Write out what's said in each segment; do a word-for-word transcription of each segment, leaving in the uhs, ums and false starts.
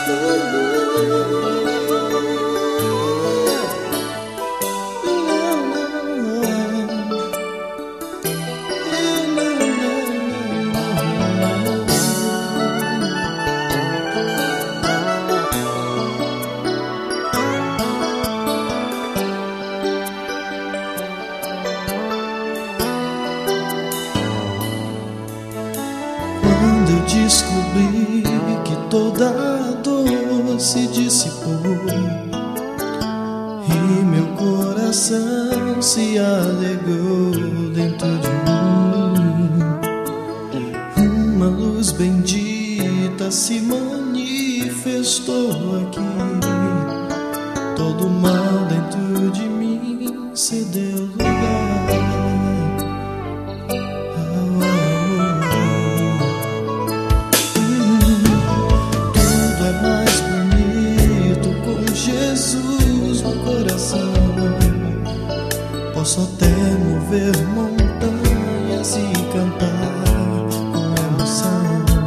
Quando eu descobri que toda dor se dissipou e meu coração se alegrou dentro de mim, uma luz bendita se manifestou aqui. Todo mal dentro de mim cedeu lugar. Posso até mover montanhas e cantar com emoção.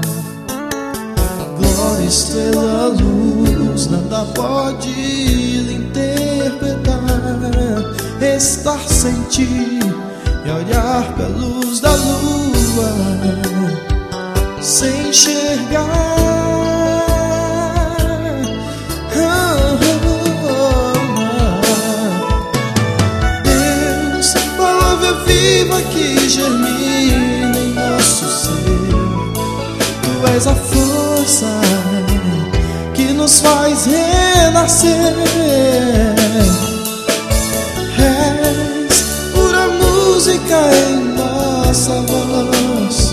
Glória, estrela, luz, nada pode interpretar. Estar sem ti e olhar pra luz da lua sem enxergar. Viva que germina em nosso ser. Tu és a força que nos faz renascer. És pura música em nossa voz,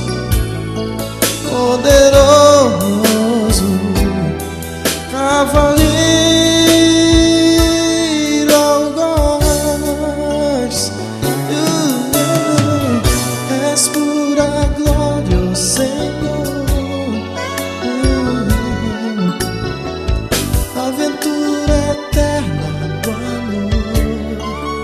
poderoso cavaleiro algoz. És pura glória, oh Senhor, aventura eterna do amor.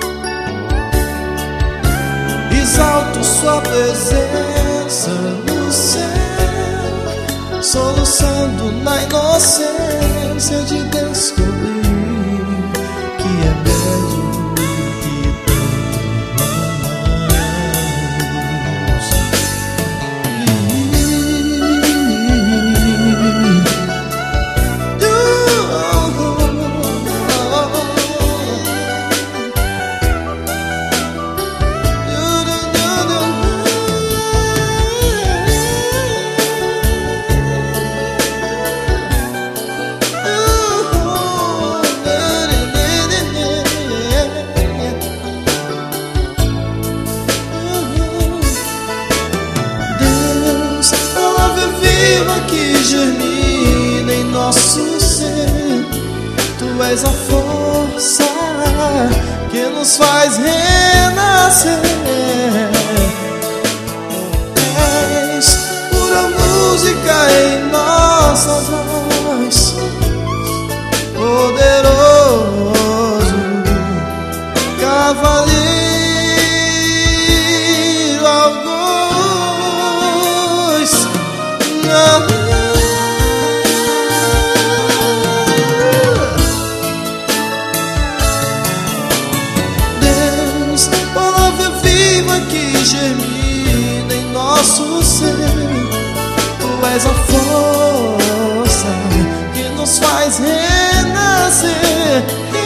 Exalto sua presença no céu, soluçando na inocência de descobrir que é belo. Que germina em nosso ser. Tu és a força que nos faz renascer. És pura música em nossa voz, poderoso cavaleiro algoz. Deus, palavra viva que germina em nosso ser. Tu és a força que nos faz renascer.